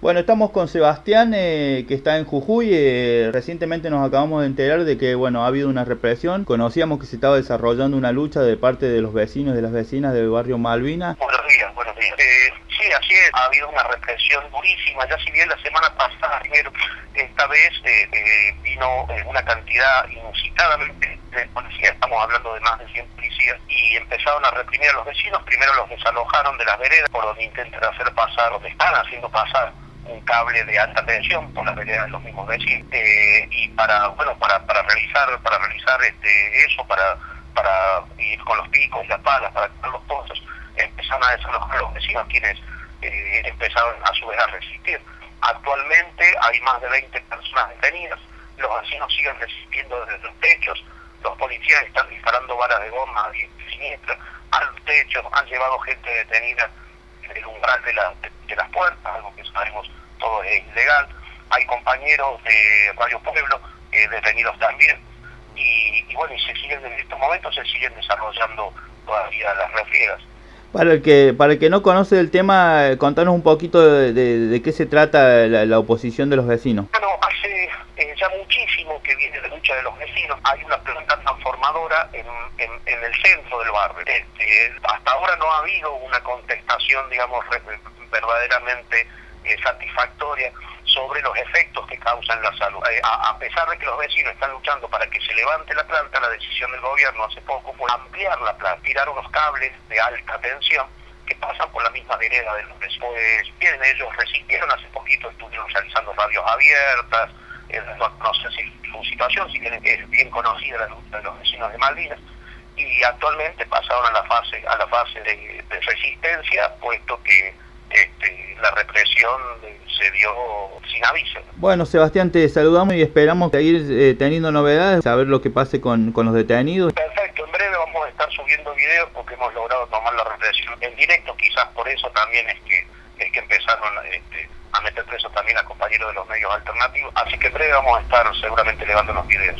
Bueno, estamos con Sebastián, que está en Jujuy. Recientemente nos acabamos de enterar de que, bueno, ha habido una represión. Conocíamos que se estaba desarrollando una lucha de parte de los vecinos y de las vecinas del barrio Malvina. Buenos días, buenos días. Sí, así es. Ha habido una represión durísima. Ya si bien la semana pasada, primero, esta vez vino una cantidad inusitadamente de policías. Estamos hablando de más de 100 policías. Y empezaron a reprimir a los vecinos. Primero los desalojaron de las veredas por donde intentan hacer pasar, donde están haciendo pasar un cable de alta tensión por las veredas de los mismos vecinos, y para realizar eso, para ir con los picos y las palas, para quitar los pozos, empezaron a desalojar a los vecinos, quienes empezaron a su vez a resistir. Actualmente hay más de 20 personas detenidas, los vecinos siguen resistiendo desde los techos, los policías están disparando balas de goma a diestra y siniestra a los techos, han llevado gente detenida en el umbral de las puertas, algo que sabemos todo es ilegal. Hay compañeros de varios pueblos detenidos también, y bueno, y en estos momentos se siguen desarrollando todavía las refriegas. Para el que no conoce el tema, contanos un poquito de qué se trata la oposición de los vecinos. Bueno, hace ya muchísimo que viene la lucha de los vecinos. Hay una planta transformadora en el centro del barrio. Hasta ahora no ha habido una contestación, digamos, verdaderamente satisfactoria sobre los efectos que causan la salud. A pesar de que los vecinos están luchando para que se levante la planta, la decisión del gobierno hace poco fue ampliar la planta, tirar unos cables de alta tensión que pasan por la misma vereda de los vecinos. Pues bien, ellos resistieron, hace poquito estuvieron realizando radios abiertas, no sé si su situación, si bien es bien conocida la lucha de los vecinos de Malvinas, y actualmente pasaron a la fase de resistencia, puesto que la represión se dio sin aviso. Bueno, Sebastián, te saludamos y esperamos seguir teniendo novedades, saber lo que pase con los detenidos. Perfecto, en breve vamos a estar subiendo videos porque hemos logrado tomar la represión en directo, quizás por eso también es que empezaron a meter presos también a compañeros de los medios alternativos, así que en breve vamos a estar seguramente elevando los videos.